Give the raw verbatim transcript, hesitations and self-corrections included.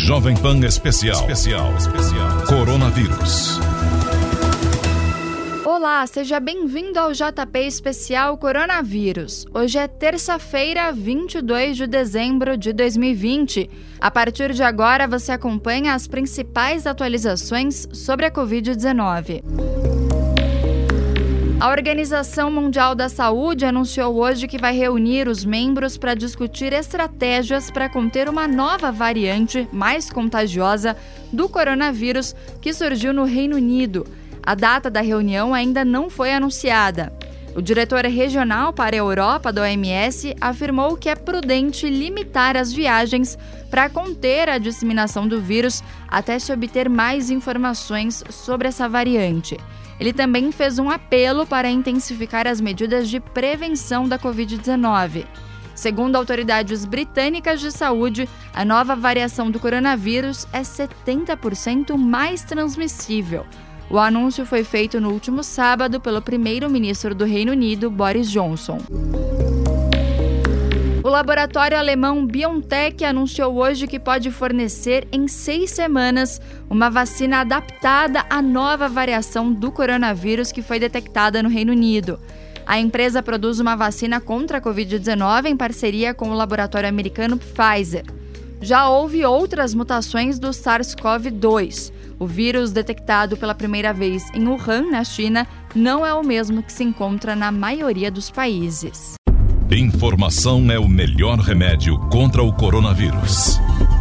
Jovem Pan Especial. Especial. Especial. Coronavírus. Olá, seja bem-vindo ao J P Especial Coronavírus. Hoje é terça-feira, vinte e dois de dezembro de dois mil e vinte. A partir de agora, você acompanha as principais atualizações sobre a covid dezenove. A Organização Mundial da Saúde anunciou hoje que vai reunir os membros para discutir estratégias para conter uma nova variante mais contagiosa do coronavírus que surgiu no Reino Unido. A data da reunião ainda não foi anunciada. O diretor regional para a Europa da O M S afirmou que é prudente limitar as viagens para conter a disseminação do vírus até se obter mais informações sobre essa variante. Ele também fez um apelo para intensificar as medidas de prevenção da covid dezenove. Segundo autoridades britânicas de saúde, a nova variação do coronavírus é setenta por cento mais transmissível. O anúncio foi feito no último sábado pelo primeiro-ministro do Reino Unido, Boris Johnson. O laboratório alemão BioNTech anunciou hoje que pode fornecer em seis semanas uma vacina adaptada à nova variação do coronavírus que foi detectada no Reino Unido. A empresa produz uma vacina contra a covid dezenove em parceria com o laboratório americano Pfizer. Já houve outras mutações do SARS-CoV dois. O vírus detectado pela primeira vez em Wuhan, na China, não é o mesmo que se encontra na maioria dos países. Informação é o melhor remédio contra o coronavírus.